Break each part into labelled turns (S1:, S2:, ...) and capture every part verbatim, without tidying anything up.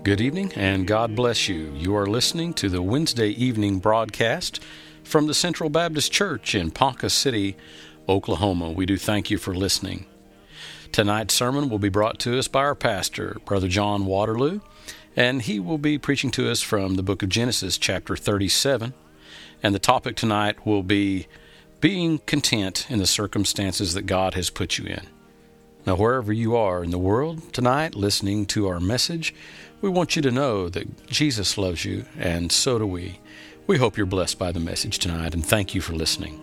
S1: Good evening, and God bless you. You are listening to the Wednesday evening broadcast from the Central Baptist Church in Ponca City, Oklahoma. We do thank you for listening. Tonight's sermon will be brought to us by our pastor, Brother John Waterloo, and he will be preaching to us from the book of Genesis, chapter thirty-seven. And the topic tonight will be being content in the circumstances that God has put you in. Now, wherever you are in the world tonight listening to our message, we want you to know that Jesus loves you, and so do we. We hope you're blessed by the message tonight, and thank you for listening.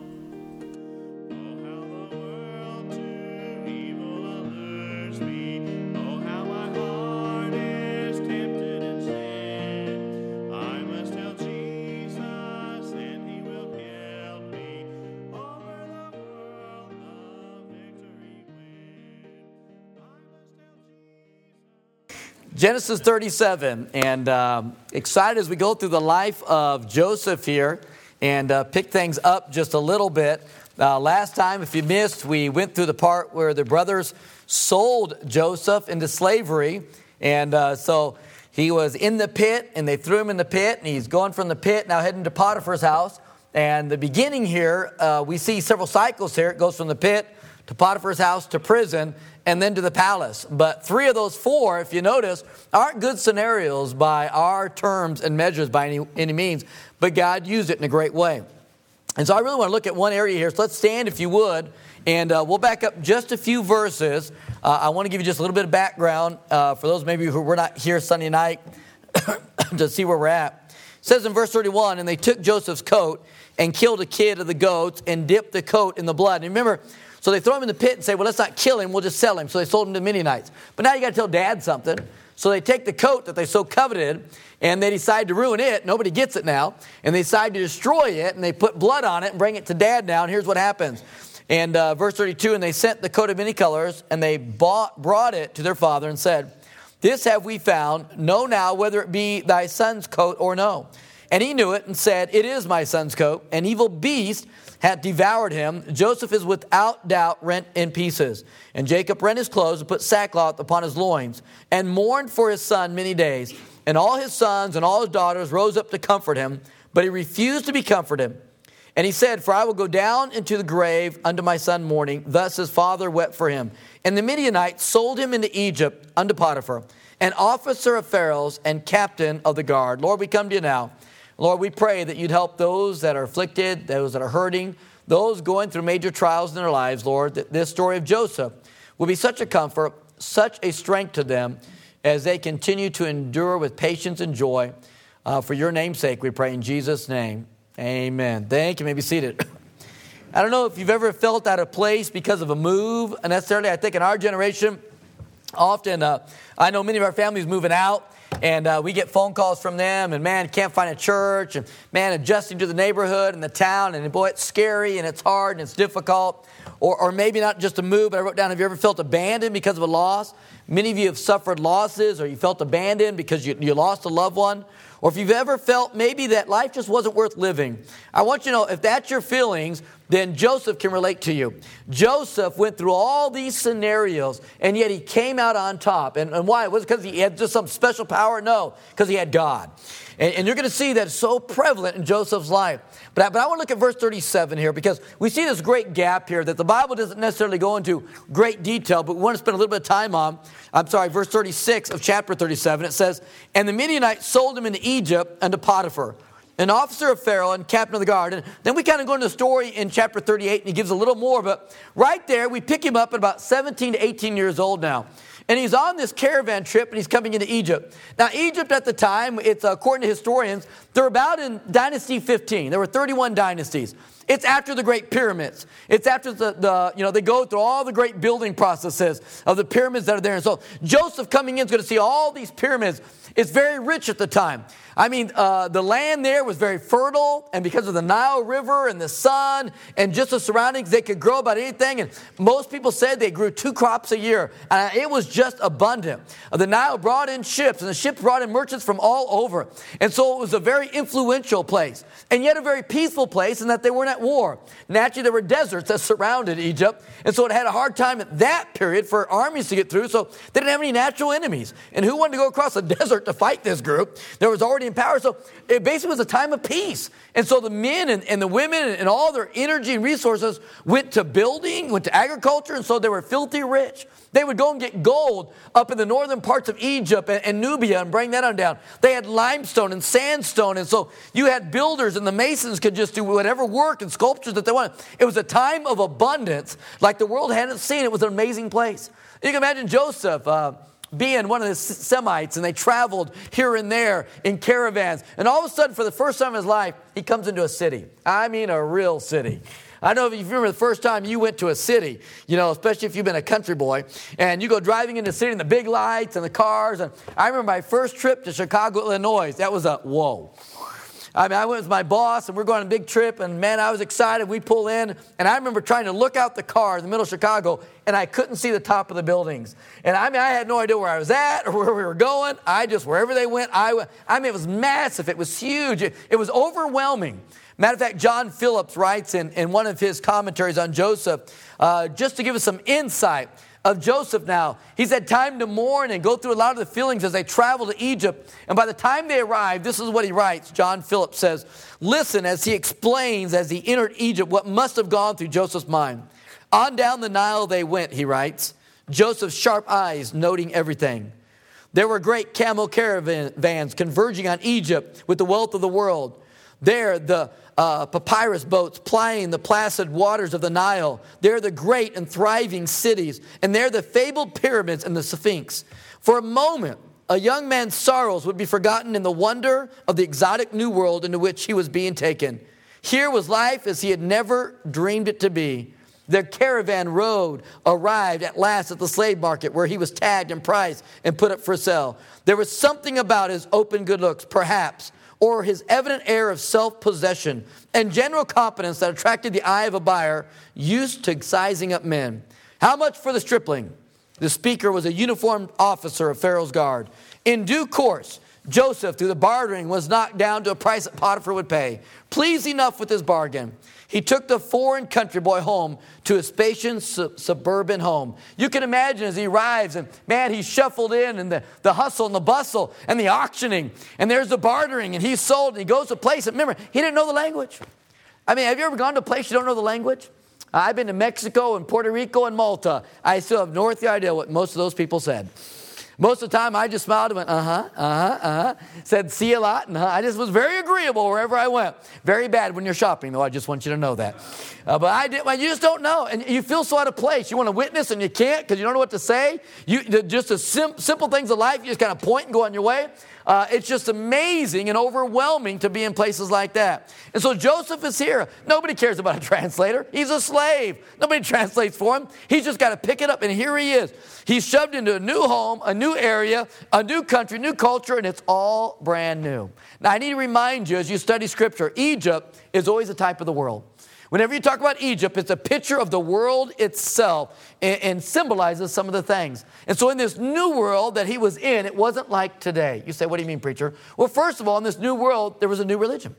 S2: Genesis thirty-seven, and um, excited as we go through the life of Joseph here and uh, pick things up just a little bit. Uh, last time, if you missed, we went through the part where the brothers sold Joseph into slavery, and uh, so he was in the pit, and they threw him in the pit, and he's going from the pit, now heading to Potiphar's house. And the beginning here, uh, we see several cycles here. It goes from the pit to Potiphar's house to prison, and then to the palace. But three of those four, if you notice, aren't good scenarios by our terms and measures by any, any means, but God used it in a great way. And so I really want to look at one area here. So let's stand, if you would, and uh, we'll back up just a few verses. Uh, I want to give you just a little bit of background uh, for those maybe who were not here Sunday night to see where we're at. It says in verse thirty-one, and they took Joseph's coat and killed a kid of the goats and dipped the coat in the blood. And remember, so they throw him in the pit and say, well, let's not kill him, we'll just sell him. So they sold him to Midianites. But now you got to tell Dad something. So they take the coat that they so coveted, and they decide to ruin it. Nobody gets it now. And they decide to destroy it, and they put blood on it and bring it to Dad now. And here's what happens. And uh, verse thirty-two, and they sent the coat of many colors, and they bought, brought it to their father and said, this have we found. Know now whether it be thy son's coat or no. And he knew it and said, it is my son's coat. An evil beast hath devoured him. Joseph is without doubt rent in pieces. And Jacob rent his clothes and put sackcloth upon his loins and mourned for his son many days. And all his sons and all his daughters rose up to comfort him, but he refused to be comforted. And he said, for I will go down into the grave unto my son mourning. Thus his father wept for him. And the Midianites sold him into Egypt unto Potiphar, an officer of Pharaoh's and captain of the guard. Lord, we come to you now. Lord, we pray that you'd help those that are afflicted, those that are hurting, those going through major trials in their lives, Lord, that this story of Joseph will be such a comfort, such a strength to them as they continue to endure with patience and joy. Uh, for your name's sake, we pray in Jesus' name. Amen. Thank you. You may be seated. I don't know if you've ever felt out of place because of a move necessarily. I think in our generation, often, uh, I know many of our families moving out. And uh, we get phone calls from them, and man, can't find a church, and man, adjusting to the neighborhood and the town, and boy, it's scary, and it's hard, and it's difficult. Or, or maybe not just a move, but I wrote down, have you ever felt abandoned because of a loss? Many of you have suffered losses, or you felt abandoned because you, you lost a loved one. Or if you've ever felt maybe that life just wasn't worth living. I want you to know, if that's your feelings, then Joseph can relate to you. Joseph went through all these scenarios, and yet he came out on top. And, and why? Was it because he had just some special power? No, because he had God. And, and you're going to see that it's so prevalent in Joseph's life. But I, but I want to look at verse thirty-seven here, because we see this great gap here that the Bible doesn't necessarily go into great detail, but we want to spend a little bit of time on. I'm sorry, verse thirty-six of chapter thirty-seven. It says, and the Midianites sold him into Egypt unto Potiphar, an officer of Pharaoh and captain of the guard. And then we kind of go into the story in chapter thirty-eight, and he gives a little more. But right there, we pick him up at about seventeen to eighteen years old now. And he's on this caravan trip, and he's coming into Egypt. Now, Egypt at the time, it's according to historians, they're about in dynasty fifteen. There were thirty-one dynasties. It's after the Great Pyramids. It's after the, the, you know, they go through all the great building processes of the pyramids that are there. And so Joseph coming in is going to see all these pyramids. It's very rich at the time. I mean, uh, the land there was very fertile, and because of the Nile River and the sun and just the surroundings, they could grow about anything. And most people said they grew two crops a year. Uh, it was just abundant. Uh, the Nile brought in ships, and the ships brought in merchants from all over. And so it was a very influential place, and yet a very peaceful place in that they weren't at that war. Naturally, there were deserts that surrounded Egypt, and so it had a hard time at that period for armies to get through, so they didn't have any natural enemies. And who wanted to go across the desert to fight this group that was already in power? So it basically was a time of peace. And so the men and, and the women and all their energy and resources went to building, went to agriculture, and so they were filthy rich. They would go and get gold up in the northern parts of Egypt and, and Nubia and bring that on down. They had limestone and sandstone, and so you had builders and the masons could just do whatever work and sculptures that they wanted. It was a time of abundance like the world hadn't seen. It was an amazing place. You can imagine Joseph uh, being one of the Semites, and they traveled here and there in caravans. And all of a sudden, for the first time in his life, he comes into a city. I mean a real city. I know if you remember the first time you went to a city, you know, especially if you've been a country boy, and you go driving into the city and the big lights and the cars. And I remember my first trip to Chicago, Illinois. That was a whoa. I mean, I went with my boss, and we're going on a big trip, and man, I was excited. We pull in, and I remember trying to look out the car in the middle of Chicago, and I couldn't see the top of the buildings. And I mean, I had no idea where I was at or where we were going. I just, wherever they went, I went. I mean, it was massive. It was huge. It, it was overwhelming. Matter of fact, John Phillips writes in, in one of his commentaries on Joseph, uh, just to give us some insight of Joseph now. He's had time to mourn and go through a lot of the feelings as they travel to Egypt. And by the time they arrive, this is what he writes. John Phillips says, listen as he explains as he entered Egypt what must have gone through Joseph's mind. On down the Nile they went, he writes, Joseph's sharp eyes noting everything. There were great camel caravans converging on Egypt with the wealth of the world. There, the uh, papyrus boats plying the placid waters of the Nile. There, the great and thriving cities. And there, the fabled pyramids and the Sphinx. For a moment, a young man's sorrows would be forgotten in the wonder of the exotic new world into which he was being taken. Here was life as he had never dreamed it to be. Their caravan road arrived at last at the slave market where he was tagged and priced and put up for sale. There was something about his open good looks, perhaps, or his evident air of self-possession and general competence that attracted the eye of a buyer used to sizing up men. How much for the stripling? The speaker was a uniformed officer of Pharaoh's guard. In due course, Joseph, through the bartering, was knocked down to a price that Potiphar would pay. Pleased enough with his bargain, he took the foreign country boy home to a spacious su- suburban home. You can imagine as he arrives, and man, he's shuffled in, and the, the hustle and the bustle and the auctioning, and there's the bartering, and he's sold, and he goes to a place, and remember, he didn't know the language. I mean, have you ever gone to a place you don't know the language? I've been to Mexico and Puerto Rico and Malta. I still have no idea what most of those people said. Most of the time, I just smiled and went, uh-huh, uh-huh, uh-huh. Said, see a lot, and uh-huh. I just was very agreeable wherever I went. Very bad when you're shopping, though. I just want you to know that. Uh, but I did. Well, you just don't know, and you feel so out of place. You want to witness, and you can't because you don't know what to say. You just the sim- simple things of life, you just kind of point and go on your way. Uh, it's just amazing and overwhelming to be in places like that. And so Joseph is here. Nobody cares about a translator. He's a slave. Nobody translates for him. He's just got to pick it up, and here he is. He's shoved into a new home, a new area, a new country, new culture, and it's all brand new. Now, I need to remind you as you study Scripture, Egypt is always a type of the world. Whenever you talk about Egypt, it's a picture of the world itself and, and symbolizes some of the things. And so in this new world that he was in, it wasn't like today. You say, what do you mean, preacher? Well, first of all, in this new world, there was a new religion.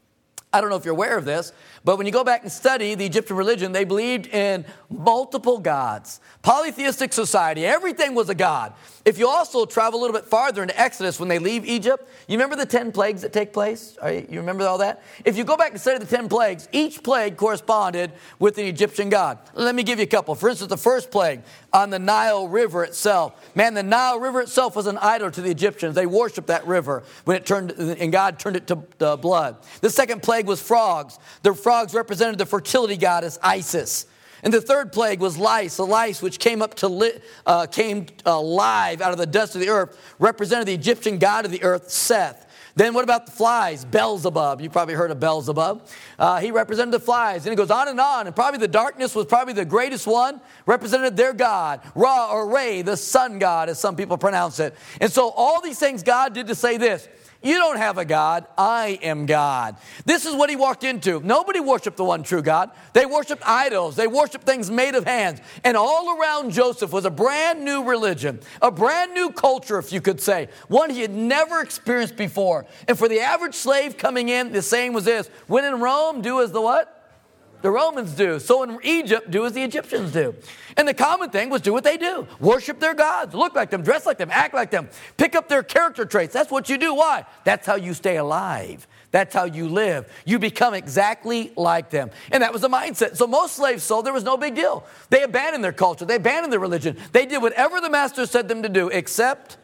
S2: I don't know if you're aware of this, but when you go back and study the Egyptian religion, they believed in multiple gods. Polytheistic society, everything was a god. If you also travel a little bit farther into Exodus when they leave Egypt, you remember the ten plagues that take place? You remember all that? If you go back and study the ten plagues, each plague corresponded with an Egyptian god. Let me give you a couple. For instance, the first plague on the Nile River itself. Man, the Nile River itself was an idol to the Egyptians. They worshiped that river when it turned, and God turned it to uh, blood. The second plague was frogs. The frogs represented the fertility goddess Isis. And the third plague was lice. The lice, which came up to li- uh, came alive out of the dust of the earth, represented the Egyptian god of the earth, Seth. Then what about the flies? Beelzebub. You probably heard of Beelzebub. Uh, he represented the flies. And it goes on and on. And probably the darkness was probably the greatest one. Represented their god. Ra or Re, the sun god, as some people pronounce it. And so all these things God did to say this. You don't have a God. I am God. This is what he walked into. Nobody worshiped the one true God. They worshiped idols. They worshiped things made of hands. And all around Joseph was a brand new religion, a brand new culture, if you could say, one he had never experienced before. And for the average slave coming in, the saying was this: when in Rome, do as the what? the Romans do. So in Egypt, do as the Egyptians do. And the common thing was do what they do. Worship their gods. Look like them, dress like them, act like them. Pick up their character traits. That's what you do. Why? That's how you stay alive. That's how you live. You become exactly like them. And that was the mindset. So most slaves sold, there was no big deal. They abandoned their culture. They abandoned their religion. They did whatever the master said them to do, except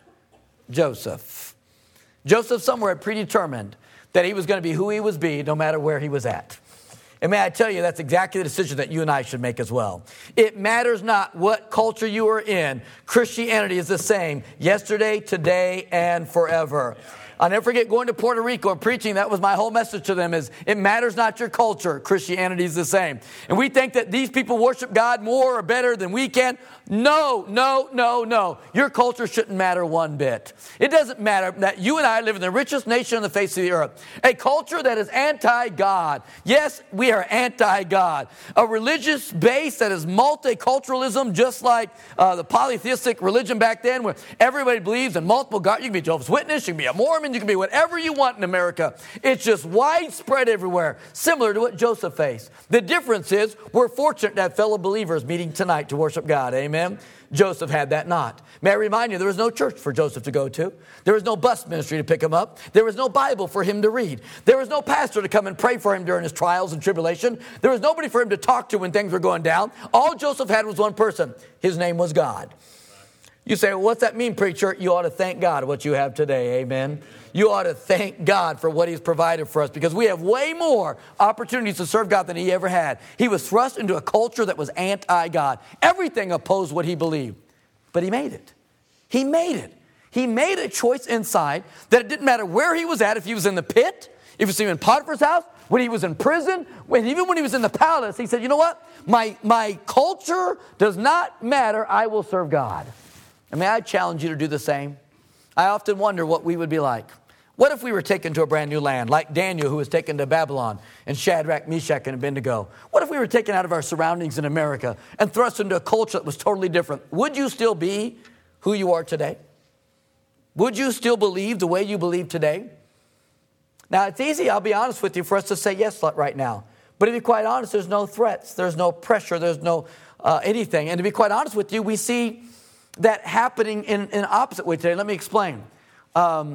S2: Joseph. Joseph somewhere predetermined that he was going to be who he was be, no matter where he was at. And may I tell you, that's exactly the decision that you and I should make as well. It matters not what culture you are in. Christianity is the same yesterday, today, and forever. I'll never forget going to Puerto Rico and preaching. That was my whole message to them is it matters not your culture. Christianity is the same. And we think that these people worship God more or better than we can. No, no, no, no. Your culture shouldn't matter one bit. It doesn't matter that you and I live in the richest nation on the face of the earth. A culture that is anti-God. Yes, we are anti-God. A religious base that is multiculturalism, just like uh, the polytheistic religion back then where everybody believes in multiple gods. You can be a Jehovah's Witness, you can be a Mormon, you can be whatever you want in America. It's just widespread everywhere, similar to what Joseph faced. The difference is we're fortunate to have fellow believers meeting tonight to worship God. Amen? Joseph had that not. May I remind you, there was no church for Joseph to go to. There was no bus ministry to pick him up. There was no Bible for him to read. There was no pastor to come and pray for him during his trials and tribulation. There was nobody for him to talk to when things were going down. All Joseph had was one person. His name was God. You say, well, what's that mean, preacher? You ought to thank God for what you have today. Amen. You ought to thank God for what he's provided for us because we have way more opportunities to serve God than he ever had. He was thrust into a culture that was anti-God. Everything opposed what he believed, but he made it. He made it. He made a choice inside that it didn't matter where he was at, if he was in the pit, if he was in Potiphar's house, when he was in prison, when, even when he was in the palace, he said, you know what? My, my culture does not matter. I will serve God. And may I challenge you to do the same? I often wonder what we would be like. What if we were taken to a brand new land, like Daniel, who was taken to Babylon, and Shadrach, Meshach, and Abednego? What if we were taken out of our surroundings in America and thrust into a culture that was totally different? Would you still be who you are today? Would you still believe the way you believe today? Now, it's easy, I'll be honest with you, for us to say yes right now. But to be quite honest, there's no threats, there's no pressure, there's no uh, anything. And to be quite honest with you, we see that happening in, in an opposite way today. Let me explain. Um,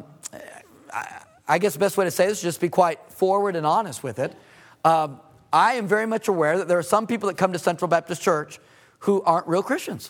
S2: I, I guess the best way to say this is just be quite forward and honest with it. Um, I am very much aware that there are some people that come to Central Baptist Church who aren't real Christians.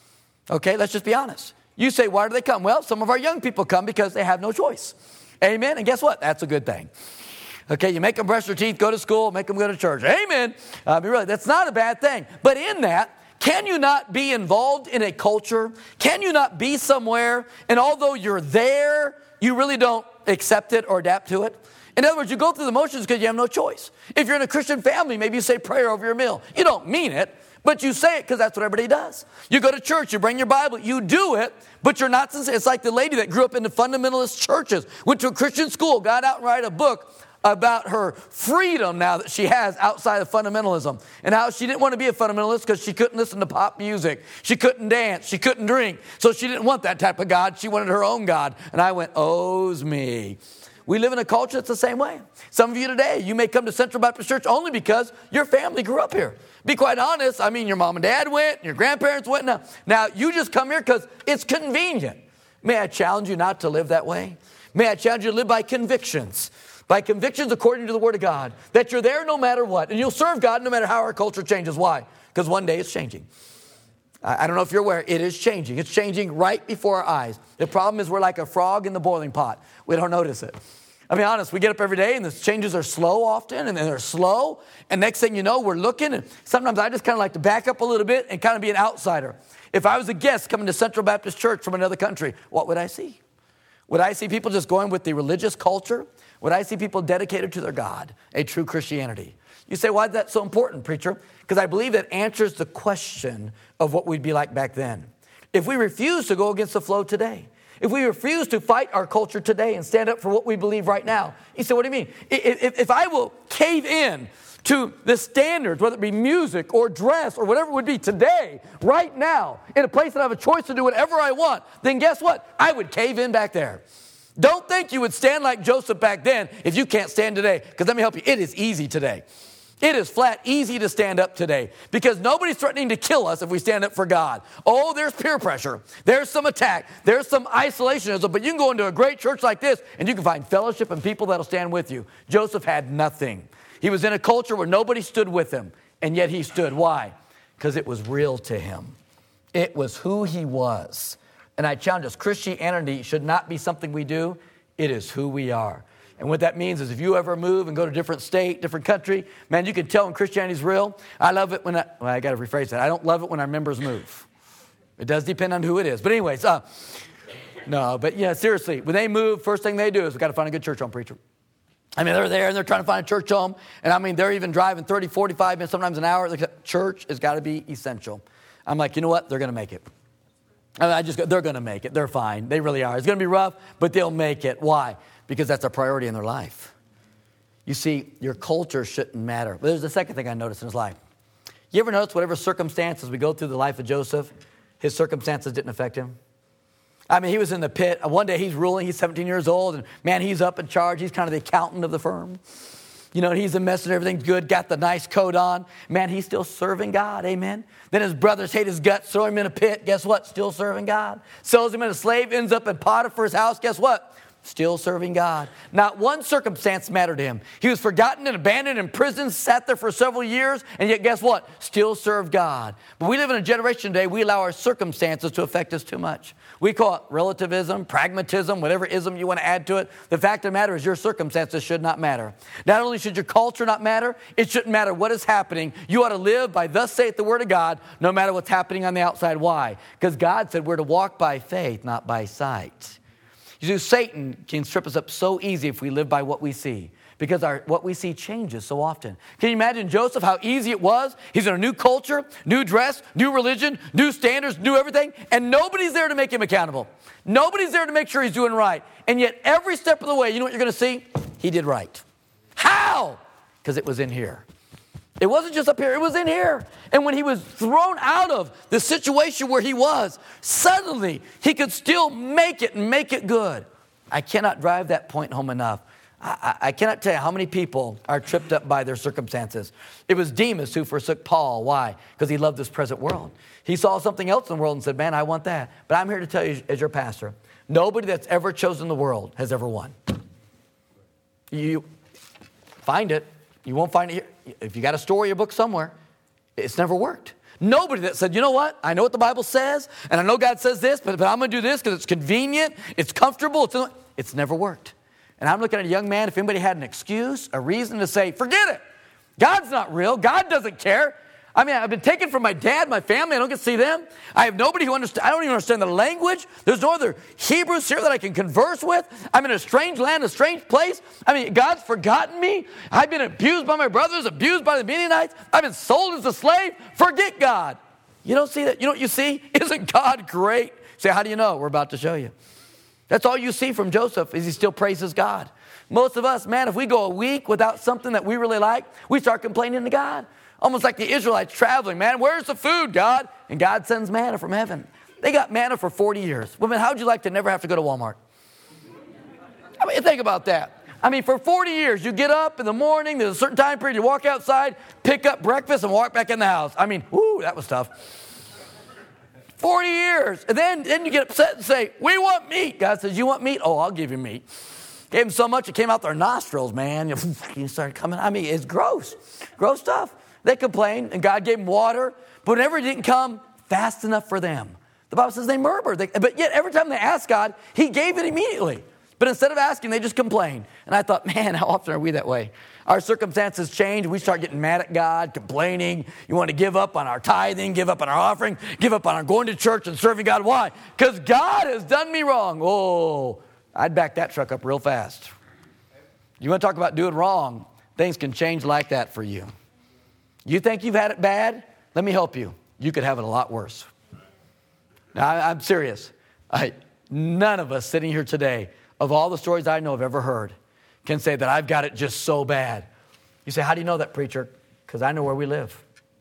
S2: Okay, let's just be honest. You say, why do they come? Well, some of our young people come because they have no choice. Amen? And guess what? That's a good thing. Okay, you make them brush their teeth, go to school, make them go to church. Amen. I mean, really, that's not a bad thing. But in that, can you not be involved in a culture? Can you not be somewhere, and although you're there, you really don't accept it or adapt to it? In other words, you go through the motions because you have no choice. If you're in a Christian family, maybe you say prayer over your meal. You don't mean it, but you say it because that's what everybody does. You go to church, you bring your Bible, you do it, but you're not sincere. It's like the lady that grew up in the fundamentalist churches, went to a Christian school, got out and wrote a book about her freedom now that she has outside of fundamentalism and how she didn't want to be a fundamentalist because she couldn't listen to pop music. She couldn't dance. She couldn't drink. So she didn't want that type of God. She wanted her own God. And I went, oh's me. We live in a culture that's the same way. Some of you today, you may come to Central Baptist Church only because your family grew up here. Be quite honest, I mean, your mom and dad went, your grandparents went. Now, now you just come here because it's convenient. May I challenge you not to live that way? May I challenge you to live by convictions. By convictions according to the Word of God, that you're there no matter what. And you'll serve God no matter how our culture changes. Why? Because one day it's changing. I, I don't know if you're aware, it is changing. It's changing right before our eyes. The problem is we're like a frog in the boiling pot. We don't notice it. I mean, honest, we get up every day and the changes are slow often, and then they're slow. And next thing you know, we're looking. And sometimes I just kind of like to back up a little bit and kind of be an outsider. If I was a guest coming to Central Baptist Church from another country, what would I see? Would I see people just going with the religious culture? Would I see people dedicated to their God, a true Christianity? You say, why is that so important, preacher? Because I believe that answers the question of what we'd be like back then. If we refuse to go against the flow today, if we refuse to fight our culture today and stand up for what we believe right now, you say, what do you mean? If, if I will cave in to the standards, whether it be music or dress or whatever it would be today, right now, in a place that I have a choice to do whatever I want, then guess what? I would cave in back there. Don't think you would stand like Joseph back then if you can't stand today. Because let me help you, it is easy today. It is flat easy to stand up today because nobody's threatening to kill us if we stand up for God. Oh, there's peer pressure. There's some attack. There's some isolationism. But you can go into a great church like this and you can find fellowship and people that'll stand with you. Joseph had nothing. He was in a culture where nobody stood with him, and yet he stood. Why? Because it was real to him. It was who he was. And I challenge us, Christianity should not be something we do. It is who we are. And what that means is if you ever move and go to a different state, different country, man, you can tell when Christianity's real. I love it when I, well, I got to rephrase that. I don't love it when our members move. It does depend on who it is. But anyways, uh, no, but yeah, seriously, when they move, first thing they do is we got to find a good church home preacher. I mean, they're there and they're trying to find a church home. And I mean, they're even driving thirty, forty-five minutes, sometimes an hour. Church has got to be essential. I'm like, you know what? They're going to make it. I, mean, I just, they're going to make it. They're fine. They really are. It's going to be rough, but they'll make it. Why? Because that's a priority in their life. You see, your culture shouldn't matter. But there's the second thing I noticed in his life. You ever notice whatever circumstances we go through the life of Joseph, his circumstances didn't affect him? I mean, he was in the pit. One day he's ruling. He's seventeen years old. And man, he's up in charge. He's kind of the accountant of the firm. You know, he's the messenger. Everything's good. Got the nice coat on. Man, he's still serving God. Amen. Then his brothers hate his guts, throw him in a pit. Guess what? Still serving God. Sells him as a slave. Ends up in Potiphar's house. Guess what? Still serving God. Not one circumstance mattered to him. He was forgotten and abandoned in prison, sat there for several years, and yet guess what? Still served God. But we live in a generation today, we allow our circumstances to affect us too much. We call it relativism, pragmatism, whatever ism you want to add to it. The fact of the matter is your circumstances should not matter. Not only should your culture not matter, it shouldn't matter what is happening. You ought to live by thus saith the word of God, no matter what's happening on the outside. Why? Because God said we're to walk by faith, not by sight. You see, Satan can strip us up so easy if we live by what we see, because our what we see changes so often. Can you imagine Joseph, how easy it was? He's in a new culture, new dress, new religion, new standards, new everything, and nobody's there to make him accountable. Nobody's there to make sure he's doing right. And yet every step of the way, you know what you're going to see? He did right. How? Because it was in here. It wasn't just up here, it was in here. And when he was thrown out of the situation where he was, suddenly he could still make it and make it good. I cannot drive that point home enough. I, I, I cannot tell you how many people are tripped up by their circumstances. It was Demas who forsook Paul. Why? Because he loved this present world. He saw something else in the world and said, man, I want that. But I'm here to tell you as your pastor, nobody that's ever chosen the world has ever won. You find it. You won't find it here. If you got a story or book somewhere, it's never worked. Nobody that said, you know what? I know what the Bible says, and I know God says this, but, but I'm going to do this because it's convenient, it's comfortable. It's, it's never worked. And I'm looking at a young man, if anybody had an excuse, a reason to say, forget it. God's not real. God doesn't care. I mean, I've been taken from my dad, my family. I don't get to see them. I have nobody who understands. I don't even understand the language. There's no other Hebrews here that I can converse with. I'm in a strange land, a strange place. I mean, God's forgotten me. I've been abused by my brothers, abused by the Midianites. I've been sold as a slave. Forget God. You don't see that? You know what you see? Isn't God great? You say, how do you know? We're about to show you. That's all you see from Joseph is he still praises God. Most of us, man, if we go a week without something that we really like, we start complaining to God. Almost like the Israelites traveling, man, where's the food, God? And God sends manna from heaven. They got manna for forty years. Well, man, how'd you like to never have to go to Walmart? I mean, think about that. I mean, for forty years, you get up in the morning, there's a certain time period, you walk outside, pick up breakfast, and walk back in the house. I mean, whoo, that was tough. forty years. And then, then you get upset and say, we want meat. God says, you want meat? Oh, I'll give you meat. Gave them so much, it came out their nostrils, man. You started coming. I mean, it's gross. Gross stuff. They complained, and God gave them water, but whenever it didn't come fast enough for them, the Bible says they murmured. They, but yet every time they asked God, he gave it immediately. But instead of asking, they just complained. And I thought, man, how often are we that way? Our circumstances change. We start getting mad at God, complaining. You want to give up on our tithing, give up on our offering, give up on our going to church and serving God. Why? Because God has done me wrong. Oh, I'd back that truck up real fast. You want to talk about doing wrong? Things can change like that for you. You think you've had it bad? Let me help you. You could have it a lot worse. Now, I, I'm serious. I, none of us sitting here today, of all the stories I know have ever heard, can say that I've got it just so bad. You say, how do you know that, preacher? Because I know where we live.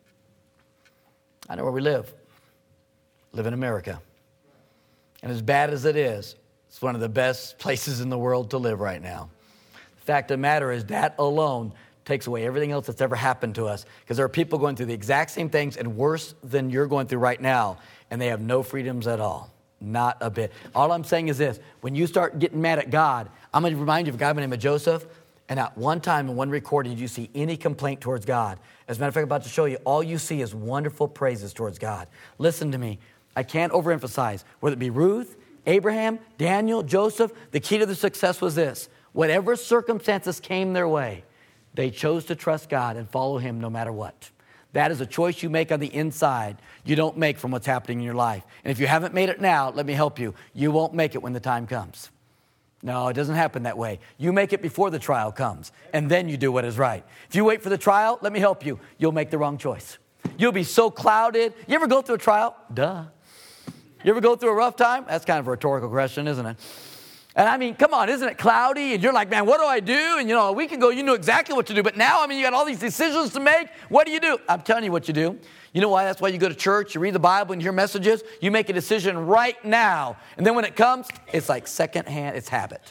S2: I know where we live. Live in America. And as bad as it is, it's one of the best places in the world to live right now. The fact of the matter is that alone takes away everything else that's ever happened to us. Because there are people going through the exact same things and worse than you're going through right now, and they have no freedoms at all. Not a bit. All I'm saying is this. When you start getting mad at God, I'm going to remind you of a guy by the name of Joseph, and at one time in one recording did you see any complaint towards God. As a matter of fact, I'm about to show you, all you see is wonderful praises towards God. Listen to me. I can't overemphasize. Whether it be Ruth, Abraham, Daniel, Joseph, the key to their success was this. Whatever circumstances came their way, they chose to trust God and follow him no matter what. That is a choice you make on the inside. You don't make from what's happening in your life. And if you haven't made it now, let me help you. You won't make it when the time comes. No, it doesn't happen that way. You make it before the trial comes, and then you do what is right. If you wait for the trial, let me help you. You'll make the wrong choice. You'll be so clouded. You ever go through a trial? Duh. You ever go through a rough time? That's kind of a rhetorical question, isn't it? And I mean, come on, isn't it cloudy? And you're like, man, what do I do? And you know, a week ago, you knew exactly what to do. But now, I mean, you got all these decisions to make. What do you do? I'm telling you what you do. You know why? That's why you go to church, you read the Bible and hear messages. You make a decision right now. And then when it comes, it's like secondhand, it's habit.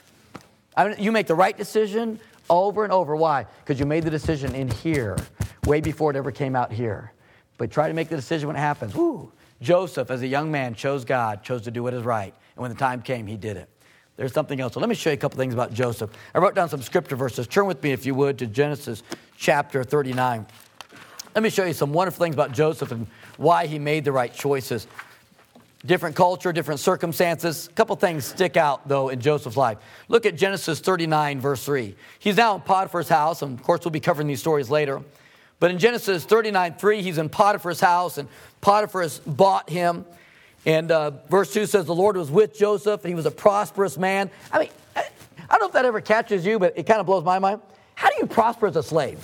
S2: I mean, you make the right decision over and over. Why? Because you made the decision in here, way before it ever came out here. But try to make the decision when it happens. Woo! Joseph, as a young man, chose God, chose to do what is right. And when the time came, he did it. There's something else. So let me show you a couple things about Joseph. I wrote down some scripture verses. Turn with me, if you would, to Genesis chapter thirty-nine. Let me show you some wonderful things about Joseph and why he made the right choices. Different culture, different circumstances. A couple things stick out, though, in Joseph's life. Look at Genesis thirty-nine, verse three. He's now in Potiphar's house, and of course we'll be covering these stories later. But in Genesis thirty-nine, three, he's in Potiphar's house, and Potiphar has bought him. And uh, verse two says, the Lord was with Joseph, and he was a prosperous man. I mean, I, I don't know if that ever catches you, but it kind of blows my mind. How do you prosper as a slave?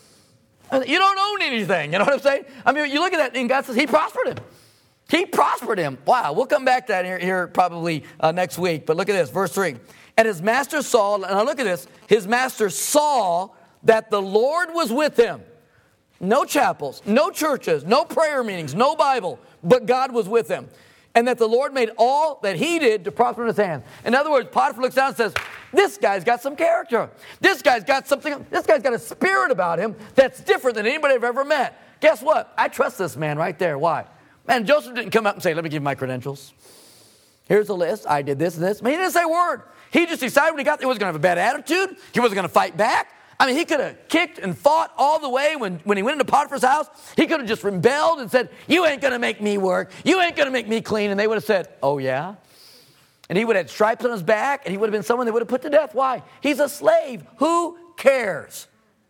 S2: You don't own anything, you know what I'm saying? I mean, you look at that, and God says, he prospered him. He prospered him. Wow, we'll come back to that here, here probably uh, next week. But look at this, verse three. And his master saw, and now look at this, his master saw that the Lord was with him. No chapels, no churches, no prayer meetings, no Bible, but God was with him. And that the Lord made all that he did to prosper in his hands. In other words, Potiphar looks down and says, this guy's got some character. This guy's got something, this guy's got a spirit about him that's different than anybody I've ever met. Guess what? I trust this man right there. Why? Man, Joseph didn't come up and say, let me give you my credentials. Here's a list. I did this and this. Man, he didn't say a word. He just decided when he got there he wasn't going to have a bad attitude. He wasn't going to fight back. I mean, he could have kicked and fought all the way when, when he went into Potiphar's house. He could have just rebelled and said, you ain't going to make me work. You ain't going to make me clean. And they would have said, oh, yeah? And he would have had stripes on his back, and he would have been someone they would have put to death. Why? He's a slave. Who cares?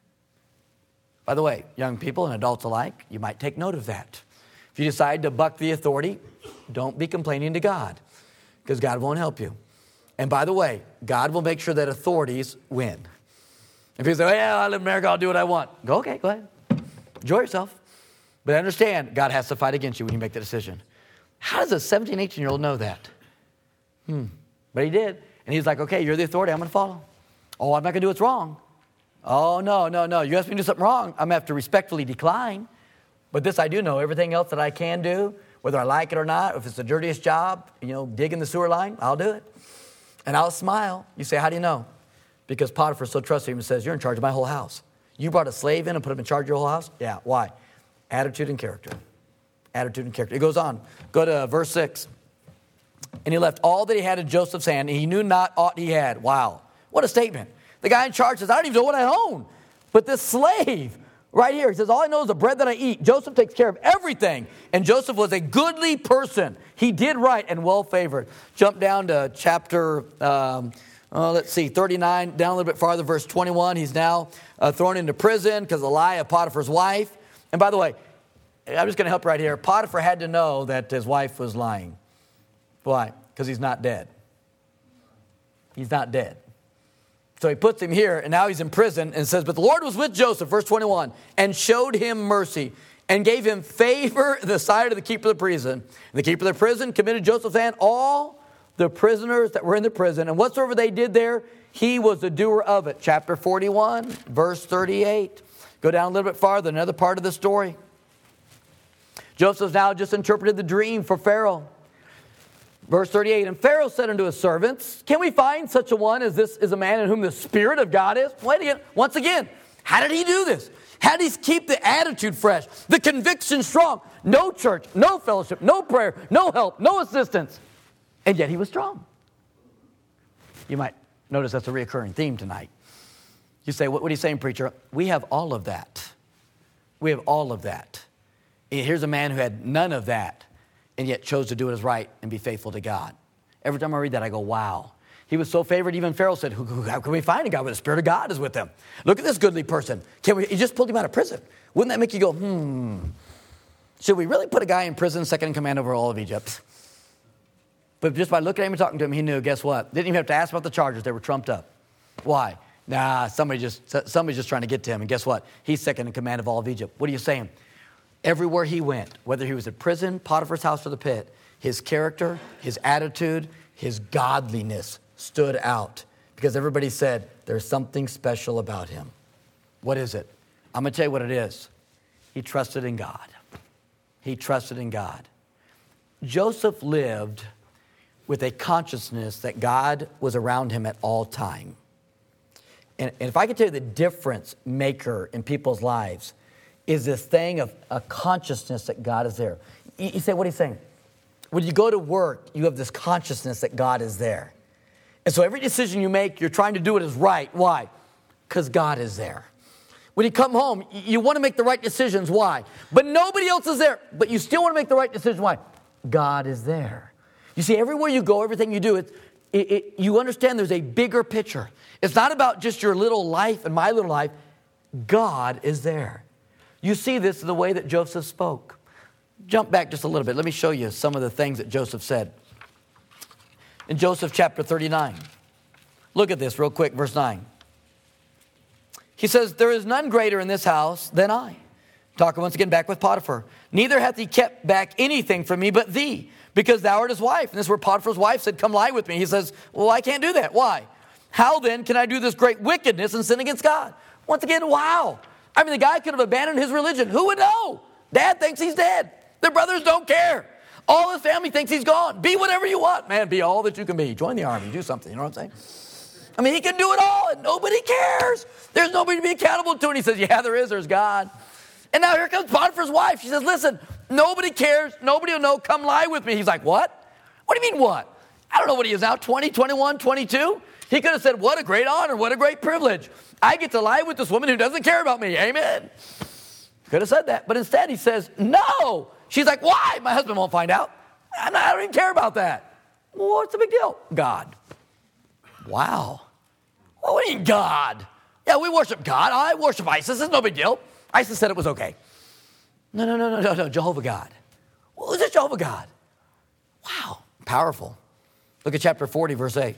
S2: By the way, young people and adults alike, you might take note of that. If you decide to buck the authority, don't be complaining to God, because God won't help you. And by the way, God will make sure that authorities win. If you say, oh, yeah, I live in America, I'll do what I want. Go, okay, go ahead. Enjoy yourself. But understand, God has to fight against you when you make the decision. How does a seventeen, eighteen-year-old know that? Hmm. But he did. And he's like, okay, you're the authority, I'm going to follow. Oh, I'm not going to do what's wrong. Oh, no, no, no. You ask me to do something wrong, I'm going to have to respectfully decline. But this I do know, everything else that I can do, whether I like it or not, if it's the dirtiest job, you know, digging the sewer line, I'll do it. And I'll smile. You say, how do you know? Because Potiphar so trusted him and says, you're in charge of my whole house. You brought a slave in and put him in charge of your whole house? Yeah, why? Attitude and character. Attitude and character. It goes on. Go to verse six. And he left all that he had in Joseph's hand, and he knew not aught he had. Wow. What a statement. The guy in charge says, I don't even know what I own. But this slave right here, he says, all I know is the bread that I eat. Joseph takes care of everything. And Joseph was a goodly person. He did right and well favored. Jump down to chapter... Um, Uh, let's see, thirty-nine, down a little bit farther, verse twenty-one. He's now uh, thrown into prison because of the lie of Potiphar's wife. And by the way, I'm just going to help right here. Potiphar had to know that his wife was lying. Why? Because he's not dead. He's not dead. So he puts him here, and now he's in prison, and says, but the Lord was with Joseph, verse twenty-one, and showed him mercy, and gave him favor in the sight of the keeper of the prison. And the keeper of the prison committed Joseph's hand all the prisoners that were in the prison, and whatsoever they did there, he was the doer of it. Chapter forty-one, verse thirty-eight. Go down a little bit farther, another part of the story. Joseph's now just interpreted the dream for Pharaoh. Verse thirty-eight, and Pharaoh said unto his servants, can we find such a one as this is a man in whom the Spirit of God is? Wait again, once again, How did he do this? How did he keep the attitude fresh, the conviction strong? No church, no fellowship, no prayer, no help, no assistance. And yet he was strong. You might notice that's a recurring theme tonight. You say, what, what are you saying, preacher? We have all of that. We have all of that. And here's a man who had none of that and yet chose to do what is right and be faithful to God. Every time I read that, I go, wow. He was so favored, even Pharaoh said, who, who, how can we find a guy where the Spirit of God is with him? Look at this goodly person. Can we, he just pulled him out of prison. Wouldn't that make you go, hmm, should we really put a guy in prison, second in command over all of Egypt? But just by looking at him and talking to him, he knew, guess what? Didn't even have to ask about the charges. They were trumped up. Why? Nah, somebody just, somebody's just trying to get to him. And guess what? He's second in command of all of Egypt. What are you saying? Everywhere he went, whether he was in prison, Potiphar's house, or the pit, his character, his attitude, his godliness stood out because everybody said there's something special about him. What is it? I'm going to tell you what it is. He trusted in God. He trusted in God. Joseph lived with a consciousness that God was around him at all time. And, and if I could tell you the difference maker in people's lives is this thing of a consciousness that God is there. You, you say, what are you saying? When you go to work, you have this consciousness that God is there. And so every decision you make, you're trying to do it as right. Why? Because God is there. When you come home, you want to make the right decisions. Why? But nobody else is there. But you still want to make the right decision. Why? God is there. You see, everywhere you go, everything you do, it, it, it, you understand there's a bigger picture. It's not about just your little life and my little life. God is there. You see this in the way that Joseph spoke. Jump back just a little bit. Let me show you some of the things that Joseph said. In Joseph chapter thirty-nine, look at this real quick, verse nine. He says, there is none greater in this house than I. Talking once again back with Potiphar. Neither hath he kept back anything from me but thee, because thou art his wife. And this is where Potiphar's wife said, come lie with me. He says, well, I can't do that. Why? How then can I do this great wickedness and sin against God? Once again, wow. I mean, the guy could have abandoned his religion. Who would know? Dad thinks he's dead. The brothers don't care. All his family thinks he's gone. Be whatever you want, man. Be all that you can be. Join the army. Do something. You know what I'm saying? I mean, he can do it all, and nobody cares. There's nobody to be accountable to. And he says, yeah, there is. There's God. And now here comes Potiphar's wife. She says, listen, nobody cares. Nobody will know. Come lie with me. He's like, what? What do you mean what? I don't know what he is now, twenty, twenty-one, twenty-two? He could have said, what a great honor. What a great privilege. I get to lie with this woman who doesn't care about me. Amen. Could have said that. But instead he says, no. She's like, why? My husband won't find out. I'm not, I don't even care about that. Well, what's the big deal? God. Wow. Well, what do you mean God? Yeah, we worship God. I worship ISIS. It's no big deal. ISIS said it was okay. No, no, no, no, no, no. Jehovah God. Well, who's this Jehovah God? Wow. Powerful. Look at chapter forty, verse eight.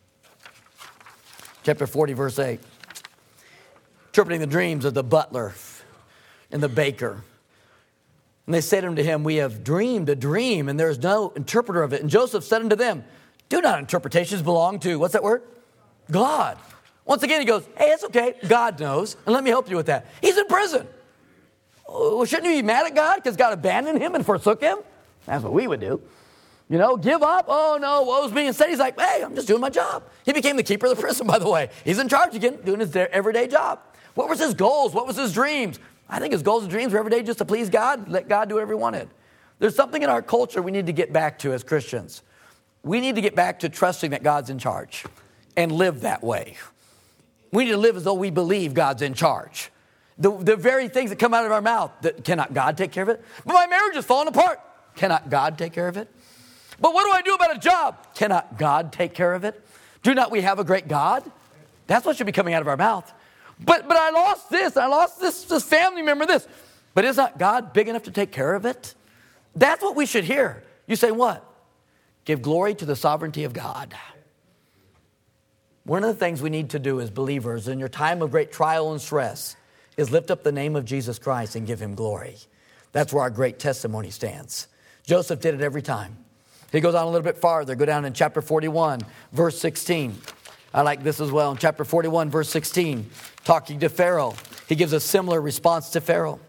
S2: Chapter forty, verse eight. Interpreting the dreams of the butler and the baker. And they said unto him, we have dreamed a dream, and there is no interpreter of it. And Joseph said unto them, do not interpretations belong to, what's that word? God. Once again, he goes, hey, it's okay. God knows, and let me help you with that. He's in prison. Well, shouldn't you be mad at God because God abandoned him and forsook him? That's what we would do. You know, give up. Oh, no, woe's me. Instead, he's like, hey, I'm just doing my job. He became the keeper of the prison, by the way. He's in charge again, doing his everyday job. What was his goals? What was his dreams? I think his goals and dreams were every day just to please God, let God do whatever he wanted. There's something in our culture we need to get back to as Christians. We need to get back to trusting that God's in charge and live that way. We need to live as though we believe God's in charge. The, the very things that come out of our mouth, that cannot God take care of it? But my marriage is falling apart. Cannot God take care of it? But what do I do about a job? Cannot God take care of it? Do not we have a great God? That's what should be coming out of our mouth. But but I lost this, I lost this, this family member, this. But is not God big enough to take care of it? That's what we should hear. You say what? Give glory to the sovereignty of God. One of the things we need to do as believers in your time of great trial and stress is lift up the name of Jesus Christ and give him glory. That's where our great testimony stands. Joseph did it every time. He goes on a little bit farther. Go down in chapter forty-one, verse sixteen. I like this as well. In chapter forty-one, verse sixteen, talking to Pharaoh, he gives a similar response to Pharaoh.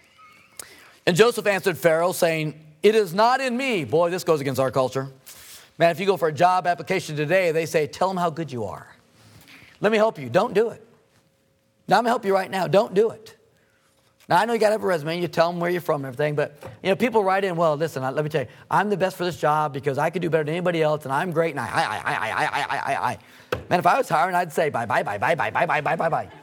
S2: And Joseph answered Pharaoh, saying, it is not in me. Boy, this goes against our culture. Man, if you go for a job application today, they say, tell them how good you are. Let me help you. Don't do it. Now, I'm going to help you right now. Don't do it. Now, I know you got to have a resume. You tell them where you're from and everything. But, you know, people write in, well, listen, let me tell you, I'm the best for this job because I could do better than anybody else, and I'm great, and I, I, I, I, I, I, I, I. Man, if I was hiring, I'd say bye, bye, bye, bye, bye, bye, bye, bye, bye, bye.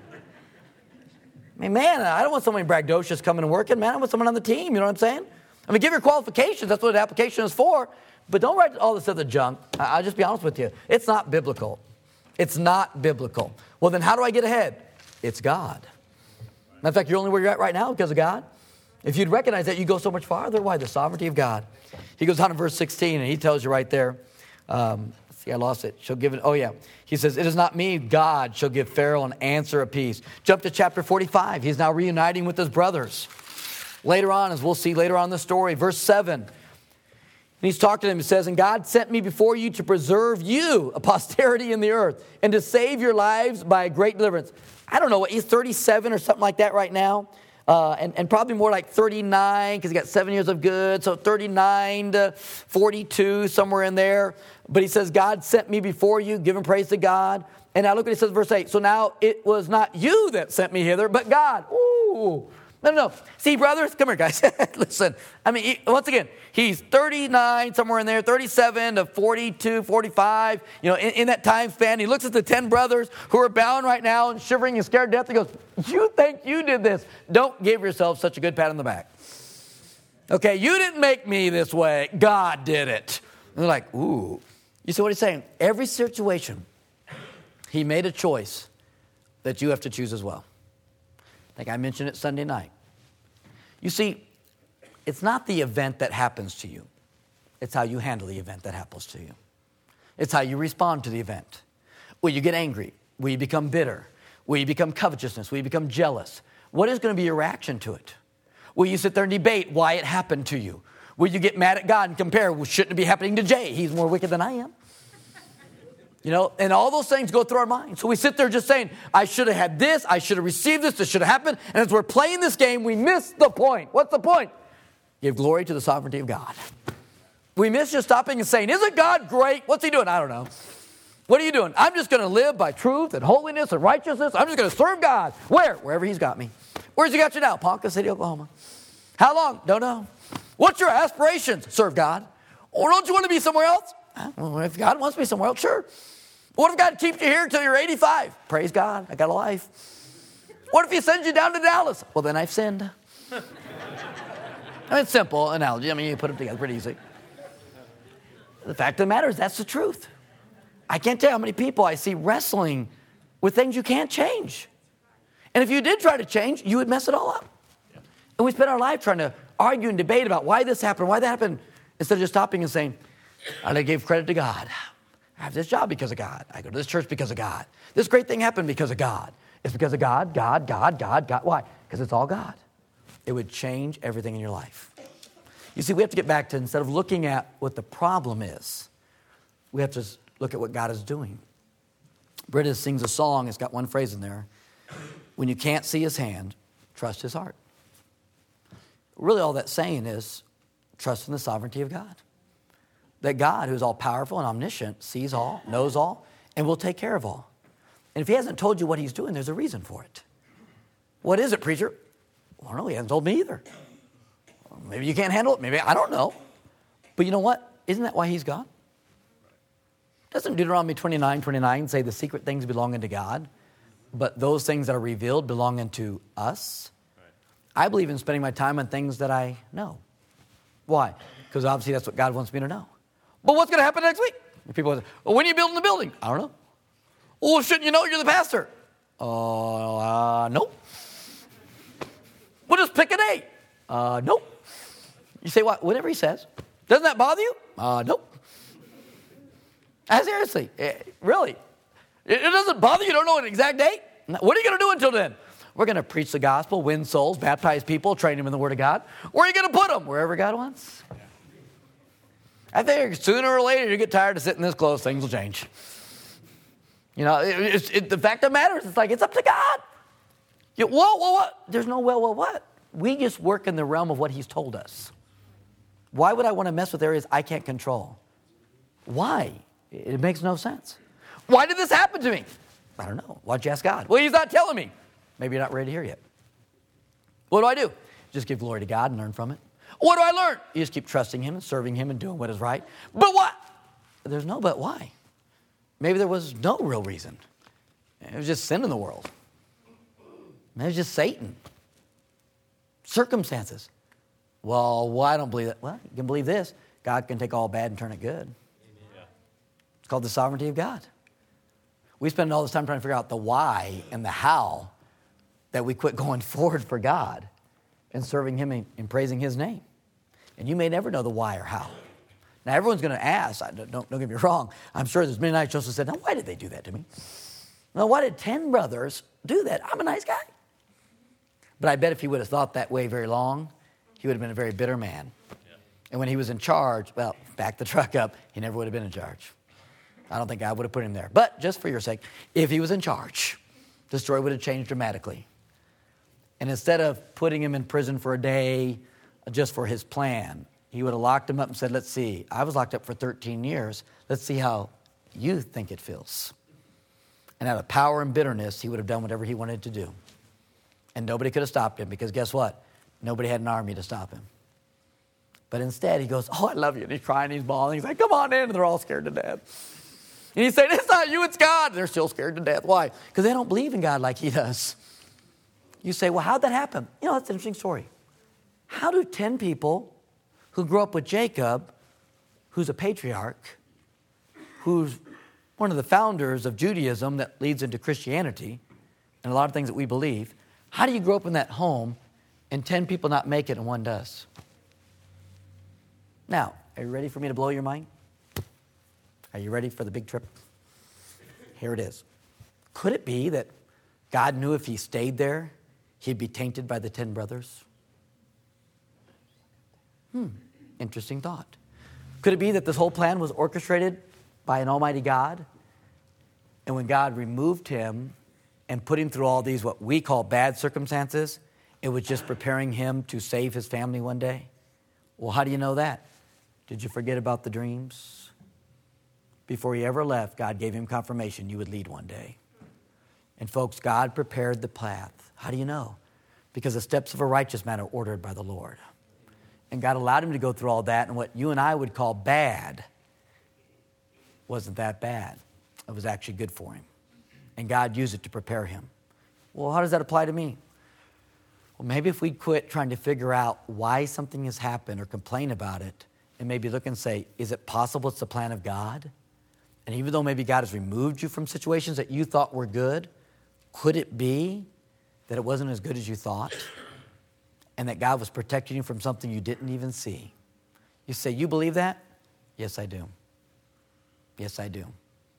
S2: I mean, man, I don't want somebody braggadocious coming and working. Man, I want someone on the team. You know what I'm saying? I mean, give your qualifications. That's what the application is for. But don't write all this other junk. I'll just be honest with you. It's not biblical. It's not biblical. Well, then how do I get ahead? It's God. Matter of fact, you're only where you're at right now because of God. If you'd recognize that, you go so much farther. Why? The sovereignty of God. He goes on in verse sixteen, and he tells you right there. Um, see, I lost it. She'll give it. Oh, yeah. He says, it is not me, God, shall give Pharaoh an answer of peace. Jump to chapter forty-five. He's now reuniting with his brothers. Later on, as we'll see later on in the story, verse seven. And he's talking to them. He says, and God sent me before you to preserve you, a posterity in the earth, and to save your lives by a great deliverance. I don't know what, he's thirty-seven or something like that right now. Uh, and, and probably more like thirty-nine because he got seven years of good. So thirty-nine to forty-two, somewhere in there. But he says, God sent me before you, giving praise to God. And now look what he says, verse eight. So now it was not you that sent me hither, but God. Ooh. No, no, no. See, brothers, come here, guys. Listen, I mean, he, once again, he's thirty-nine, somewhere in there, thirty-seven to forty-two, forty-five, you know, in, in that time span. He looks at the ten brothers who are bound right now and shivering and scared to death. He goes, you think you did this? Don't give yourself such a good pat on the back. Okay, you didn't make me this way. God did it. And they're like, ooh. You see what he's saying? Every situation, he made a choice that you have to choose as well. I think I mentioned it Sunday night. You see, it's not the event that happens to you. It's how you handle the event that happens to you. It's how you respond to the event. Will you get angry? Will you become bitter? Will you become covetousness? Will you become jealous? What is going to be your reaction to it? Will you sit there and debate why it happened to you? Will you get mad at God and compare, well, shouldn't it be happening to Jay? He's more wicked than I am. You know, and all those things go through our minds. So we sit there just saying, I should have had this, I should have received this, this should have happened. And as we're playing this game, we miss the point. What's the point? Give glory to the sovereignty of God. We miss just stopping and saying, isn't God great? What's he doing? I don't know. What are you doing? I'm just going to live by truth and holiness and righteousness. I'm just going to serve God. Where? Wherever he's got me. Where's he got you now? Ponca City, Oklahoma. How long? Don't know. What's your aspirations? Serve God. Or don't you want to be somewhere else? Well, if God wants me somewhere else, sure. What if God keeps you here until you're eighty-five? Praise God, I got a life. What if he sends you down to Dallas? Well, then I've sinned. I mean, it's simple analogy. I mean, you put them together pretty easy. The fact of the matter is that's the truth. I can't tell you how many people I see wrestling with things you can't change. And if you did try to change, you would mess it all up. And we spend our life trying to argue and debate about why this happened, why that happened, instead of just stopping and saying, I gave credit to God. I have this job because of God. I go to this church because of God. This great thing happened because of God. It's because of God, God, God, God, God. Why? Because it's all God. It would change everything in your life. You see, we have to get back to, instead of looking at what the problem is, we have to look at what God is doing. Britta sings a song. It's got one phrase in there. When you can't see his hand, trust his heart. Really all that's saying is trust in the sovereignty of God. That God, who's all powerful and omniscient, sees all, knows all, and will take care of all. And if he hasn't told you what he's doing, there's a reason for it. What is it, preacher? Well, I don't know. He hasn't told me either. Maybe you can't handle it. Maybe, I don't know. But you know what? Isn't that why he's God? Doesn't Deuteronomy twenty-nine, twenty-nine say the secret things belong unto God, but those things that are revealed belong unto us? I believe in spending my time on things that I know. Why? Because obviously that's what God wants me to know. But what's going to happen next week? People say, well, when are you building the building? I don't know. Well, shouldn't you know you're the pastor? Uh, uh nope. We'll just pick a date. Uh, nope. You say what? Whatever he says. Doesn't that bother you? Uh, nope. Uh, seriously, it, really. It, it doesn't bother you, you don't know an exact date? What are you going to do until then? We're going to preach the gospel, win souls, baptize people, train them in the Word of God. Where are you going to put them? Wherever God wants. I think sooner or later you get tired of sitting this close, things will change. You know, it, it, it, the fact of the matter is, it's like, it's up to God. You, whoa, whoa, what? There's no well, well, what? We just work in the realm of what he's told us. Why would I want to mess with areas I can't control? Why? It makes no sense. Why did this happen to me? I don't know. Why'd you ask God? Well, he's not telling me. Maybe you're not ready to hear yet. What do I do? Just give glory to God and learn from it. What do I learn? You just keep trusting him and serving him and doing what is right. But what? There's no but why. Maybe there was no real reason. It was just sin in the world. Maybe it was just Satan. Circumstances. Well, well, I don't believe that. Well, you can believe this. God can take all bad and turn it good. Amen. It's called the sovereignty of God. We spend all this time trying to figure out the why and the how that we quit going forward for God and serving him and, and praising his name. And you may never know the why or how. Now, everyone's going to ask, don't, don't get me wrong, I'm sure there's many nights Joseph said, now, why did they do that to me? Now, why did ten brothers do that? I'm a nice guy. But I bet if he would have thought that way very long, he would have been a very bitter man. Yeah. And when he was in charge, well, back the truck up, he never would have been in charge. I don't think God would have put him there. But just for your sake, if he was in charge, the story would have changed dramatically. And instead of putting him in prison for a day just for his plan, he would have locked him up and said, let's see, I was locked up for thirteen years. Let's see how you think it feels. And out of power and bitterness, he would have done whatever he wanted to do. And nobody could have stopped him because guess what? Nobody had an army to stop him. But instead, he goes, oh, I love you. And he's crying, he's bawling. He's like, come on in. And they're all scared to death. And he's saying, it's not you, it's God. And they're still scared to death. Why? Because they don't believe in God like he does. You say, well, how'd that happen? You know, that's an interesting story. How do ten people who grew up with Jacob, who's a patriarch, who's one of the founders of Judaism that leads into Christianity and a lot of things that we believe, how do you grow up in that home and ten people not make it and one does? Now, are you ready for me to blow your mind? Are you ready for the big trip? Here it is. Could it be that God knew if he stayed there, he'd be tainted by the ten brothers? Hmm, interesting thought. Could it be that this whole plan was orchestrated by an almighty God? And when God removed him and put him through all these what we call bad circumstances, it was just preparing him to save his family one day? Well, how do you know that? Did you forget about the dreams? Before he ever left, God gave him confirmation you would lead one day. And folks, God prepared the path. How do you know? Because the steps of a righteous man are ordered by the Lord. And God allowed him to go through all that, and what you and I would call bad wasn't that bad. It was actually good for him. And God used it to prepare him. Well, how does that apply to me? Well, maybe if we'd quit trying to figure out why something has happened or complain about it, and maybe look and say, is it possible it's the plan of God? And even though maybe God has removed you from situations that you thought were good, could it be that it wasn't as good as you thought? And that God was protecting you from something you didn't even see? You say, you believe that? Yes, I do. Yes, I do.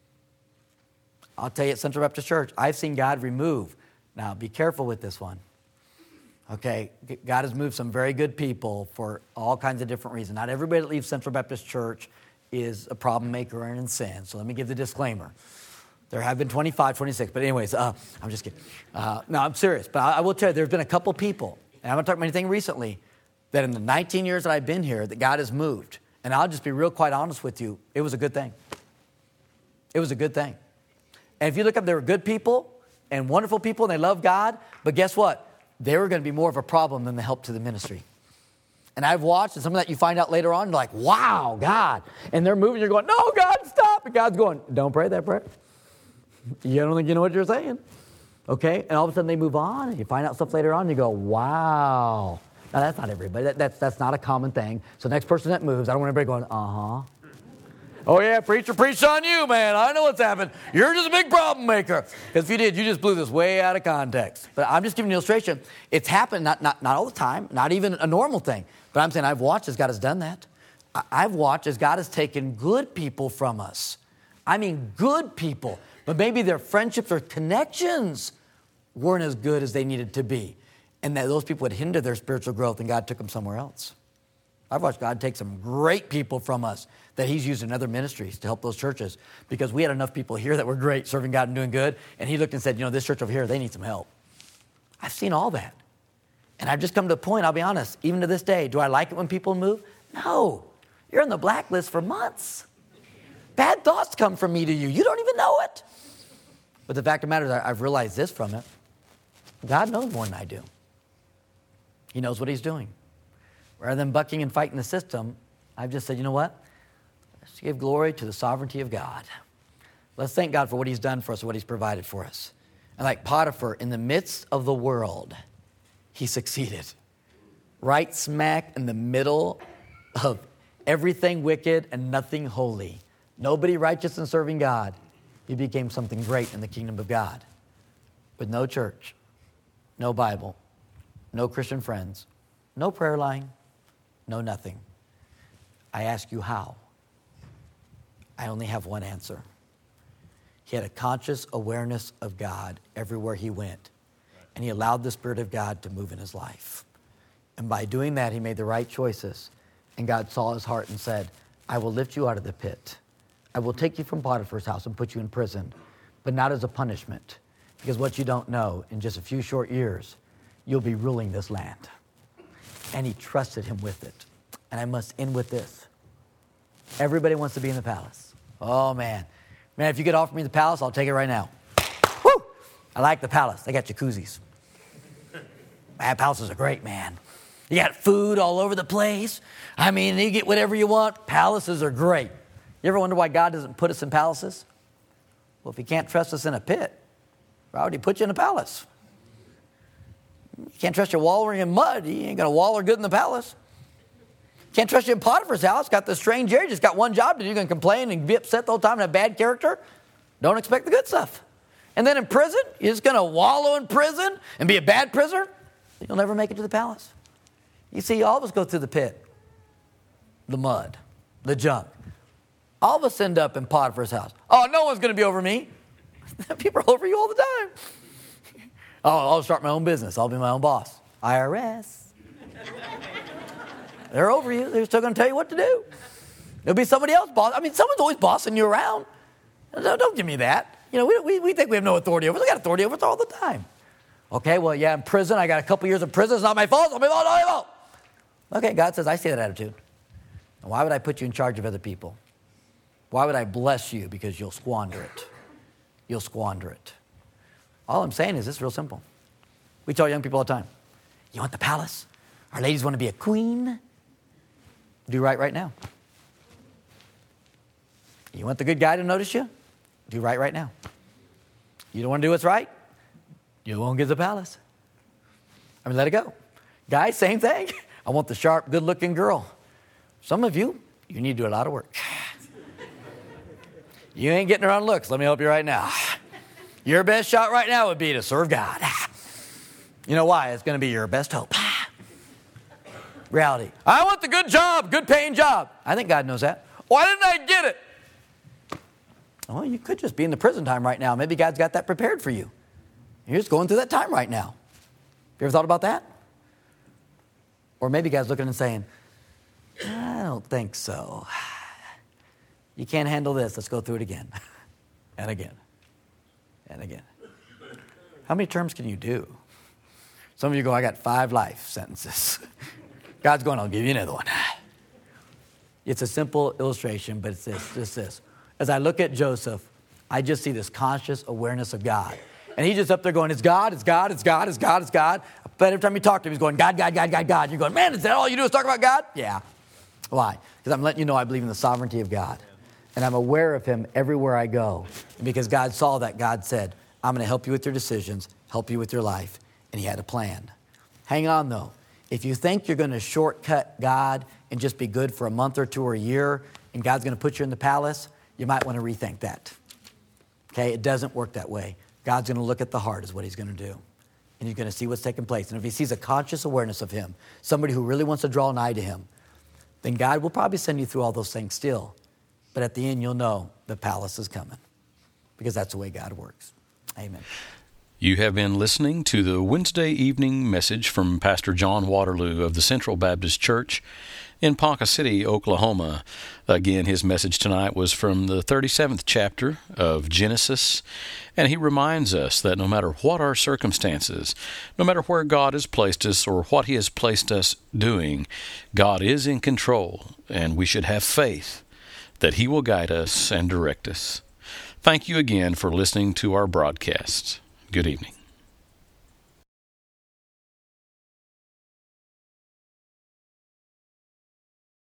S2: I'll tell you at Central Baptist Church, I've seen God remove. Now, be careful with this one. Okay, God has moved some very good people for all kinds of different reasons. Not everybody that leaves Central Baptist Church is a problem maker and in sin. So let me give the disclaimer. There have been twenty-five, twenty-six, but anyways, uh, I'm just kidding. Uh, no, I'm serious. But I, I will tell you, there have been a couple people, and I haven't talked about anything recently, that in the nineteen years that I've been here, that God has moved. And I'll just be real quite honest with you, it was a good thing. It was a good thing. And if you look up, there were good people and wonderful people, and they love God, but guess what? They were going to be more of a problem than the help to the ministry. And I've watched, and some of that you find out later on, you're like, wow, God. And they're moving, you're going, no, God, stop. And God's going, don't pray that prayer. You don't think you know what you're saying. Okay? And all of a sudden they move on, and you find out stuff later on, and you go, wow. Now, that's not everybody. That, that's, that's not a common thing. So next person that moves, I don't want everybody going, uh-huh. Oh, yeah, preacher, preach on you, man. I know what's happened. You're just a big problem maker. Because if you did, you just blew this way out of context. But I'm just giving you an illustration. It's happened, not, not, not all the time, not even a normal thing. But I'm saying I've watched as God has done that. I've watched as God has taken good people from us. I mean good people. But maybe their friendships or connections weren't as good as they needed to be. And that those people would hinder their spiritual growth, and God took them somewhere else. I've watched God take some great people from us that he's used in other ministries to help those churches, because we had enough people here that were great, serving God and doing good, and he looked and said, you know, this church over here, they need some help. I've seen all that. And I've just come to a point, I'll be honest, even to this day, do I like it when people move? No. You're on the blacklist for months. Bad thoughts come from me to you. You don't even know it. But the fact of the matter is, I've realized this from it. God knows more than I do. He knows what he's doing. Rather than bucking and fighting the system, I've just said, you know what? Let's give glory to the sovereignty of God. Let's thank God for what he's done for us, what he's provided for us. And like Potiphar, in the midst of the world, he succeeded. Right smack in the middle of everything wicked and nothing holy. Nobody righteous and serving God. He became something great in the kingdom of God. With no church, no Bible, no Christian friends, no prayer line, no nothing. I ask you how? I only have one answer. He had a conscious awareness of God everywhere he went. And he allowed the Spirit of God to move in his life. And by doing that, he made the right choices. And God saw his heart and said, I will lift you out of the pit. I will take you from Potiphar's house and put you in prison, but not as a punishment. Because what you don't know, in just a few short years, you'll be ruling this land. And he trusted him with it. And I must end with this. Everybody wants to be in the palace. Oh, man. Man, if you could offer me the palace, I'll take it right now. Woo! I like the palace. They got jacuzzis. Man, palaces are great, man. You got food all over the place. I mean, you get whatever you want. Palaces are great. You ever wonder why God doesn't put us in palaces? Well, if he can't trust us in a pit, why would he put you in a palace? You can't trust you wallowing in mud. You ain't going to waller good in the palace. Can't trust you in Potiphar's house. Got the strange area. Just got one job to do. You're going to complain and be upset the whole time and have bad character. Don't expect the good stuff. And then in prison, you're just going to wallow in prison and be a bad prisoner. You'll never make it to the palace. You see, all of us go through the pit, the mud, the junk. All of us end up in Potiphar's house. Oh, no one's going to be over me. People are over you all the time. Oh, I'll start my own business. I'll be my own boss. I R S. They're over you. They're still going to tell you what to do. There'll be somebody else boss. I mean, someone's always bossing you around. Don't, don't give me that. You know, we, we, we think we have no authority over us. We got authority over us all the time. Okay, well, yeah, in prison. I got a couple years of prison. It's not my fault. It's not my fault. It's not my fault. Okay, God says, I see that attitude. And why would I put you in charge of other people? Why would I bless you? Because you'll squander it. You'll squander it. All I'm saying is this is real simple. We tell young people all the time, you want the palace? Our ladies want to be a queen? Do right right now. You want the good guy to notice you? Do right right now. You don't want to do what's right? You won't get the palace. I mean, let it go. Guys, same thing. I want the sharp, good-looking girl. Some of you, you need to do a lot of work. You ain't getting around looks. Let me help you right now. Your best shot right now would be to serve God. You know why? It's going to be your best hope. Reality. I want the good job, good paying job. I think God knows that. Why didn't I get it? Well, you could just be in the prison time right now. Maybe God's got that prepared for you. You're just going through that time right now. You ever thought about that? Or maybe God's looking and saying, I don't think so. You can't handle this. Let's go through it again and again and again. How many terms can you do? Some of you go, I got five life sentences. God's going, I'll give you another one. It's a simple illustration, but it's this, just this. As I look at Joseph, I just see this conscious awareness of God. And he's just up there going, it's God, it's God, it's God, it's God, it's God. But every time you talk to him, he's going, God, God, God, God, God. You're going, man, is that all you do is talk about God? Yeah. Why? Because I'm letting you know I believe in the sovereignty of God. And I'm aware of him everywhere I go. And because God saw that, God said, I'm going to help you with your decisions, help you with your life. And he had a plan. Hang on, though. If you think you're going to shortcut God and just be good for a month or two or a year, and God's going to put you in the palace, you might want to rethink that. Okay? It doesn't work that way. God's going to look at the heart is what he's going to do. And he's going to see what's taking place. And if he sees a conscious awareness of him, somebody who really wants to draw an eye to him, then God will probably send you through all those things still. But at the end, you'll know the palace is coming. Because that's the way God works. Amen.
S1: You have been listening to the Wednesday evening message from Pastor John Waterloo of the Central Baptist Church in Ponca City, Oklahoma. Again, his message tonight was from the thirty-seventh chapter of Genesis, and he reminds us that no matter what our circumstances, no matter where God has placed us or what he has placed us doing, God is in control, and we should have faith that he will guide us and direct us. Thank you again for listening to our broadcasts. Good evening.